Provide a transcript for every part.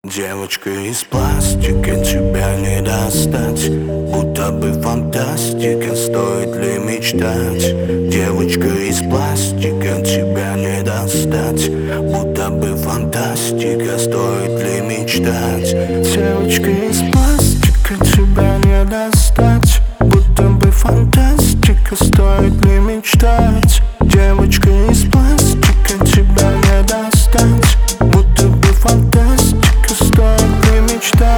Девочка из пластика, тебя не достать. Будто бы фантастика, стоит ли мечтать? Девочка из пластика, тебя не достать. Будто бы фантастика, стоит ли мечтать? Девочка из пластика, тебя не достать. Будто бы фантастика, стоит ли мечтать? Девочка из пластика, тебя не достать. Будто бы фантастика, стоит ли мечтать?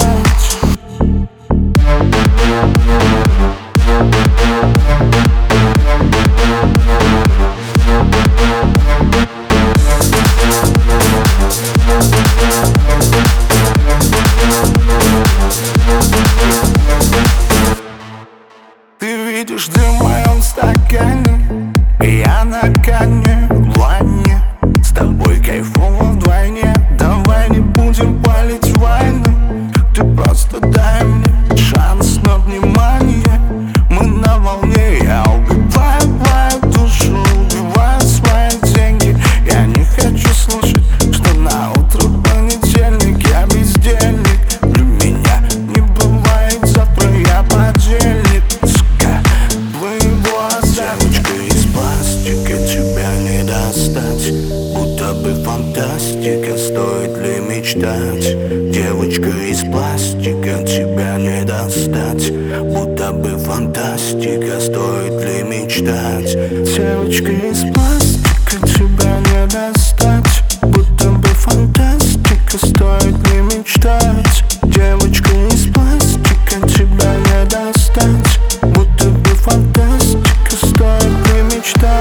Ты видишь дым в моем стакане, и я на коне в лане. С тобой кайфово вдвойне. Давай не будем палить войну. Ты просто дай мне шанс на внимание. Мы на волне, я убиваю твою душу, убиваю свои деньги. Я не хочу слушать, что на утро понедельник. Я бездельник, для меня не бывает завтра, я подельник. Сука, твоего девочка из пластика, тебя не достать. Будто бы фантастика, стоит ли мечтать? Девочка из пластика, тебя не достать. Будто бы фантастика, стоит ли мечтать? Девочка из пластика, тебя не достать. Будто бы фантастика, стоит ли мечтать? Девочка из пластика, тебя не достать. Будто бы фантастика, стоит ли мечтать?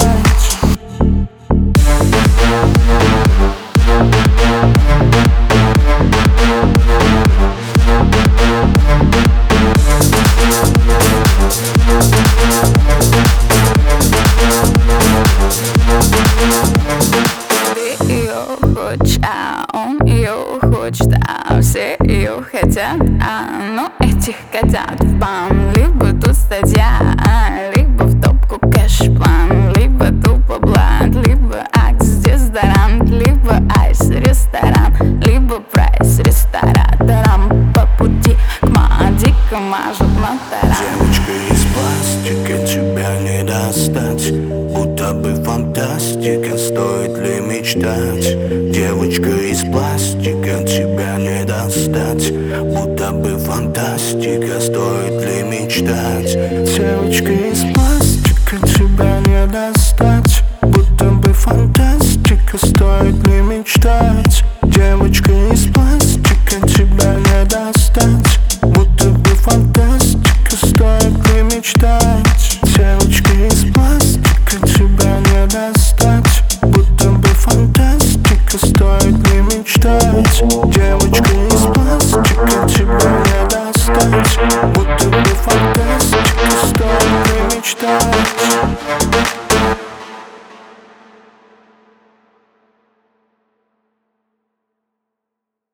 Хочешь, а он ее хочет, а все ее хотят, но этих котят в бан. Либо тут статья, либо в топку кэш-план, либо тупо блат, либо акс-дезодорант, либо айс-ресторан, либо прайс рестораторам по пути к Мадико мажут на таран. Девочка из пластика, тебя не достать. Будто бы фантастика, стоит ли мечтать? Девочка из пластика, тебя не достать. Будто бы фантастика, стоит ли мечтать? Девочка из пластика, тебя не достать. Будто бы фантастика, стоит ли мечтать? Девочка из пластика, тебя не достать. Будто бы фантастика, стоит ли мечтать? Девочка из пластика, тебя не достать. Будто бы фантастика, стоит ли мечтать? Девочка из пластика, тебя не достать. Будто бы фантастика, стоит ли мечтать?